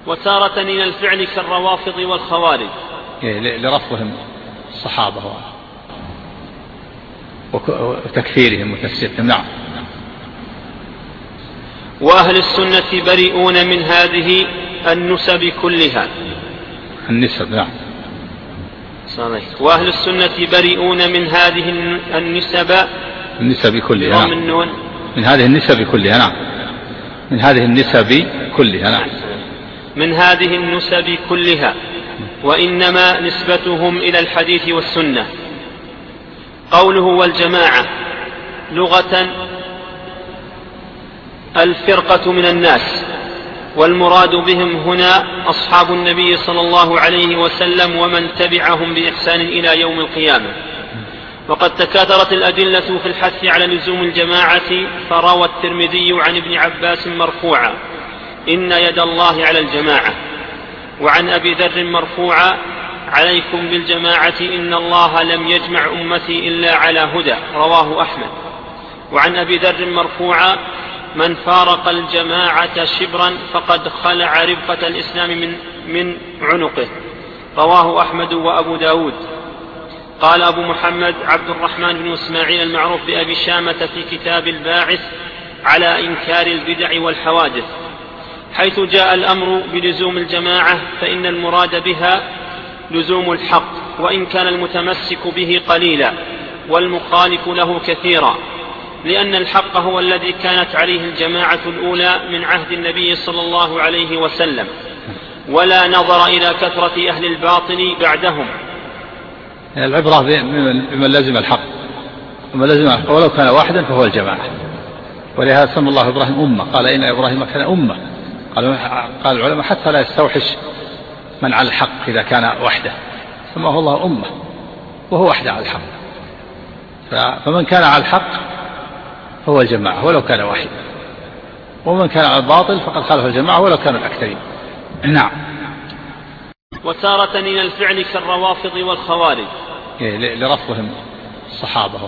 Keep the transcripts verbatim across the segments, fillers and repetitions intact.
وتارة إلى الفعل كالروافض والخوارج لرفضهم الصحابة وتكفيرهم وتفسيقهم. نعم. وأهل السنة بريئون من هذه النسب كلها. النسب. نعم. صحيح. وأهل السنة بريئون من هذه النسب النسب كلها. نعم. من, من هذه النسب كلها. نعم. من هذه النسب كلها. نعم. من هذه النسب كلها، وإنما نسبتهم إلى الحديث والسنة. قوله والجماعة لغة الفرقة من الناس، والمراد بهم هنا أصحاب النبي صلى الله عليه وسلم ومن تبعهم بإحسان إلى يوم القيامة. وقد تكاثرت الأدلة في الحث على لزوم الجماعة، فروى الترمذي عن ابن عباس مرفوعا إن يد الله على الجماعة، وعن أبي ذر مرفوعا عليكم بالجماعة إن الله لم يجمع أمتي إلا على هدى، رواه أحمد. وعن أبي ذر مرفوعا من فارق الجماعة شبرا فقد خلع ربقة الإسلام من, من عنقه، رواه أحمد وأبو داود. قال أبو محمد عبد الرحمن بن إسماعيل المعروف بأبي شامة في كتاب الباعث على إنكار البدع والحوادث: حيث جاء الأمر بلزوم الجماعة فإن المراد بها لزوم الحق، وإن كان المتمسك به قليلا والمخالف له كثيرا، لأن الحق هو الذي كانت عليه الجماعة الأولى من عهد النبي صلى الله عليه وسلم، ولا نظر إلى كثرة أهل الباطل بعدهم. العبرة بمن لزم الحق، ومن لزم الحق ولو كان واحدا فهو الجماعة. ولهذا سمى الله إبراهيم أمة، قال إن إبراهيم كان أمة. قال العلماء حتى لا يستوحش من على الحق إذا كان وحده، سماه الله أمة وهو وحده على الحق. فمن كان على الحق هو الجماعة ولو كان واحدا، ومن كان على الباطل فقد خالف الجماعة ولو كانوا الأكثرين. نعم. وتارة إلى الفعل كالروافض والخوارج لرفضهم الصحابة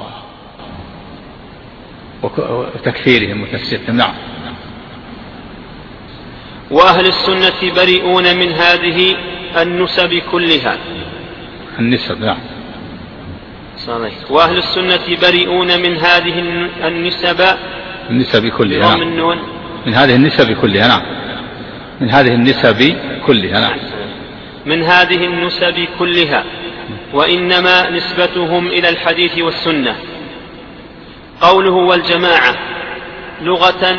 وتكفيرهم وتفسيقهم. نعم. وأهل السنة بريئون من هذه النسب كلها. النسب. نعم. صحيح. وأهل السنة بريئون من هذه النسب النسب كلها. نعم. من, من هذه النسب كلها. نعم. من هذه النسب كلها. نعم. من هذه النسب كلها، وإنما نسبتهم إلى الحديث والسنة. قوله والجماعة لغة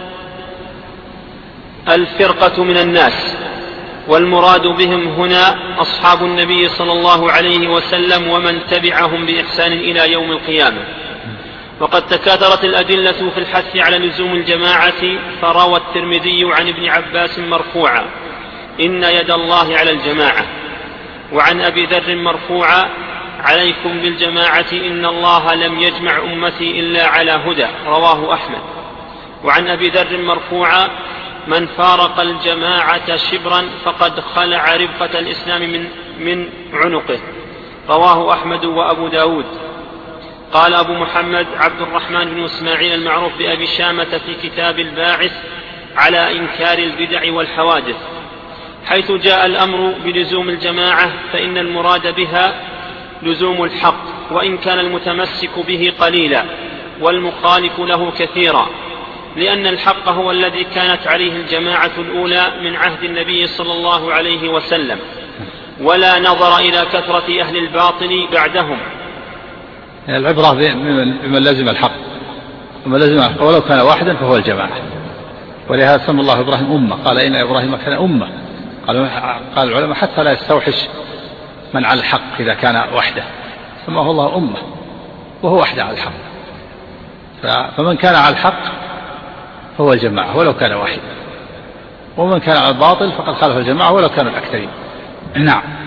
الفرقة من الناس، والمراد بهم هنا أصحاب النبي صلى الله عليه وسلم ومن تبعهم بإحسان إلى يوم القيامة. وقد تكاثرت الأدلة في الحث على لزوم الجماعة، فروى الترمذي عن ابن عباس مرفوعا إن يد الله على الجماعة. وعن أبي ذر مرفوعا عليكم بالجماعة إن الله لم يجمع أمتي إلا على هدى، رواه أحمد. وعن أبي ذر مرفوعا من فارق الجماعة شبرا فقد خلع ربقة الإسلام من, من عنقه، رواه أحمد وأبو داود. قال أبو محمد عبد الرحمن بن إسماعيل المعروف بأبي شامة في كتاب الباعث على إنكار البدع والحوادث: حيث جاء الأمر بلزوم الجماعة فإن المراد بها لزوم الحق، وإن كان المتمسك به قليلا والمخالف له كثيرا، لأن الحق هو الذي كانت عليه الجماعة الأولى من عهد النبي صلى الله عليه وسلم، ولا نظر إلى كثرة أهل الباطل بعدهم. العبرة بمن لزم الحق، ومن لزم الحق ولو كان واحدا فهو الجماعة. ولهذا سمى الله إبراهيم أمة، قال إن إبراهيم كان أمة. قال العلماء حتى لا يستوحش من على الحق إذا كان وحده، سماه الله أمة وهو وحده على الحق. فمن كان على الحق هو الجماعة ولو كان واحدا، ومن كان على الباطل فقد خالف الجماعة ولو كانوا الأكثرين. نعم.